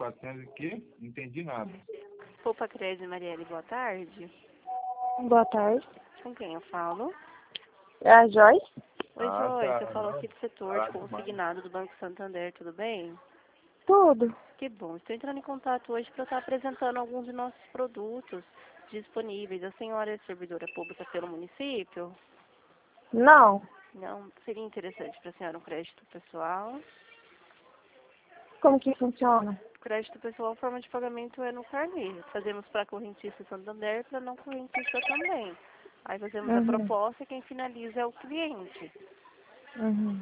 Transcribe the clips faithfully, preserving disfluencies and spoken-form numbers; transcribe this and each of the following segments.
quatrocentos e quê? Não entendi nada. Poupa Crédito, Marielle, boa tarde. Boa tarde. Com quem eu falo? É a Joyce? Oi, Ah, Joyce, tá. eu falo aqui do setor de Ah, consignado do Banco Santander, tudo bem? Tudo. Que bom. Estou entrando em contato hoje para estar apresentando alguns de nossos produtos disponíveis. A senhora é servidora pública pelo município? Não. Não seria interessante para a senhora um crédito pessoal? Como que funciona? Crédito pessoal, forma de pagamento é no carnê. Fazemos para correntista Santander e para não correntista também. Aí fazemos a Uhum. proposta e quem finaliza é o cliente. Uhum.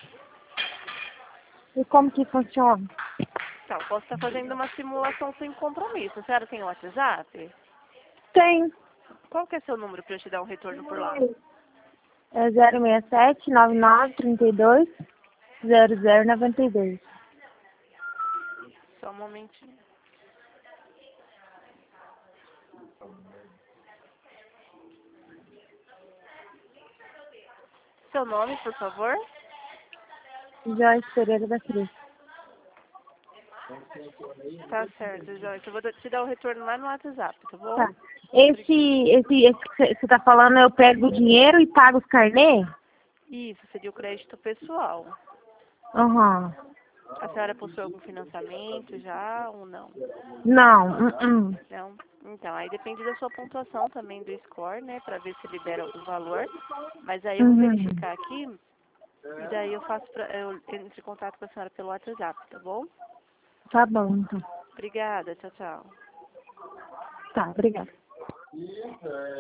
E como que funciona? Então, posso estar fazendo uma simulação sem compromisso. A senhora tem o WhatsApp? Tem. Qual que é seu número para eu te dar um retorno por lá? É zero seis sete, nove nove, trinta e dois, zero zero noventa e dois. Só um momentinho. Seu nome, por favor? Joyce Pereira da Cruz. Tá certo, Joyce. Eu vou te dar o retorno lá no WhatsApp, tá bom? Tá. Esse, esse, esse que você tá falando, eu pego o dinheiro e pago os carnê? Isso, seria o crédito pessoal. Aham. A senhora possui algum financiamento já ou não? Não. Uh-uh. Não? Então, aí depende da sua pontuação também do score, né? Pra ver se libera algum valor. Mas aí eu vou Uhum. verificar aqui e daí eu faço pra, eu entro em contato com a senhora pelo WhatsApp, tá bom? Tá bom, então. Obrigada, tchau, tchau. Tá, obrigada.